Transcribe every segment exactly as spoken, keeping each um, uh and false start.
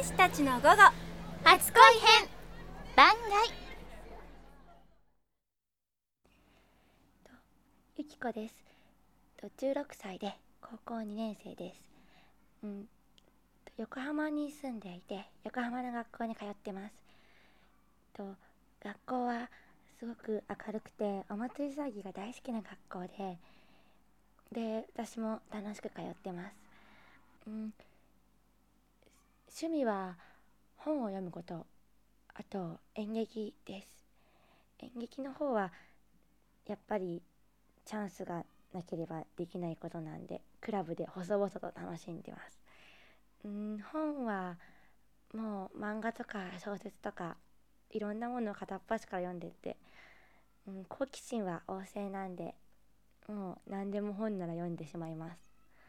私たちの午後初恋編番外。ゆきこです。じゅうろくさいで高校にねん生です。うん、横浜に住んでいて、横浜の学校に通ってます。と学校はすごく明るくてお祭り騒ぎが大好きな学校で、で私も楽しく通ってます。うん、趣味は本を読むこと、あと演劇です。演劇の方はやっぱりチャンスがなければできないことなんで、クラブで細々と楽しんでます。うん、本はもう漫画とか小説とかいろんなものを片っ端から読んでって、うん、好奇心は旺盛なんで、もう何でも本なら読んでしまいます。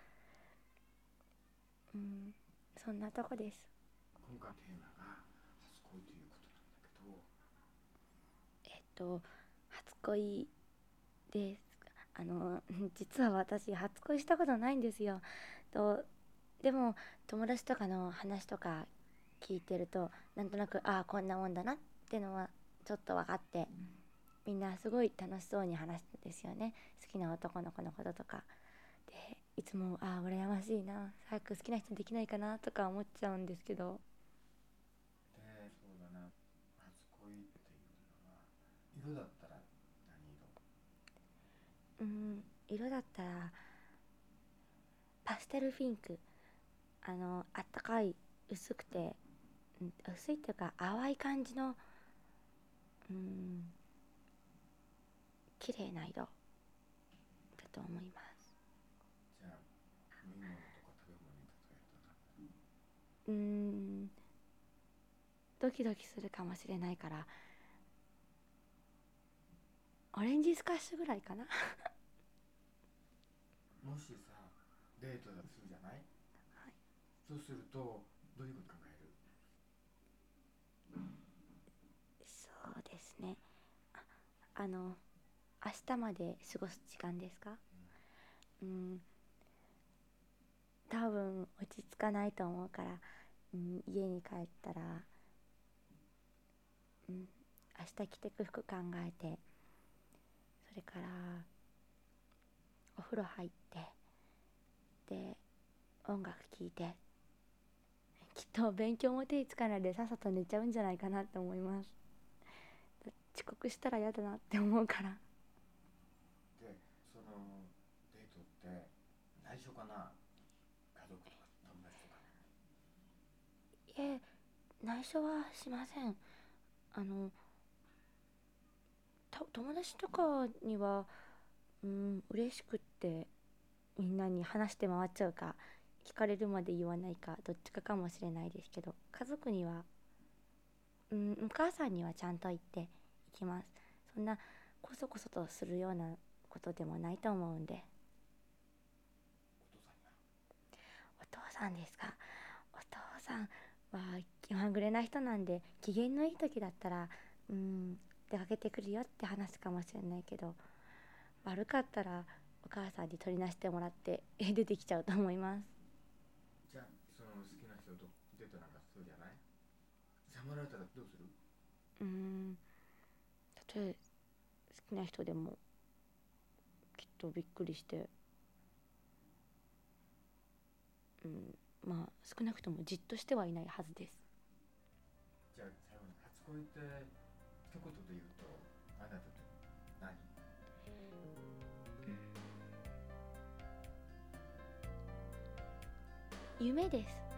うん、そんなとこです。 今回のテーマが初恋ということなんだけど、 えっと初恋です。あの実は私初恋したことないんですよ。とでも友達とかの話とか聞いてると、なんとなくああこんなもんだなってのはちょっと分かって、みんなすごい楽しそうに話すんですよね。好きな男の子のこととかで、いつもああ羨ましいな、早く好きな人できないかなとか思っちゃうんですけど。 で、そうだな、初恋っていうのは色だったら何色？ うん、色だったらパステルピンク。あのあったかい薄くて、うん、薄いっていうか淡い感じの、うん、綺麗な色だと思います。 じゃあ飲み物とか食べ物に例えるとうーんドキドキするかもしれないから、オレンジスカッシュぐらいかな。 もしさ、デートだとするじゃない？ はい、 そうするとどういうこと考える？ そうですね。あ、あの明日まで過ごす時間ですか？うん、多分落ち着かないと思うから、うん、家に帰ったら、うん、明日着てく服考えて、それからお風呂入って、で音楽聴いて、きっと勉強も手つかないでさっさと寝ちゃうんじゃないかなって思います。遅刻したら嫌だなって思うから。 で、そのデートって内緒かな？家族とか友達とか。 いえ、内緒はしません。あの友達とかには、うん、嬉しくってみんなに話して回っちゃうか、聞かれるまで言わないか、どっちかかもしれないですけど、家族には、うん、お母さんにはちゃんと言っていきます。そんなこそこそとするようなことでもないと思うんで。 お父さんがお父さんですか？お父さんは気まぐれな人なんで、機嫌のいい時だったら、うん、出かけてくるよって話すかもしれないけど、悪かったらお母さんに取りなしてもらって出てきちゃうと思います。 じゃあその好きな人とデートなんかするじゃない？さまられたらどうする？ うーん例え好きな人でもきっとびっくりして、うん、まあ少なくともじっとしてはいないはずです。 じゃあ最後に初恋って一言で言うとあなたって何？ 夢です。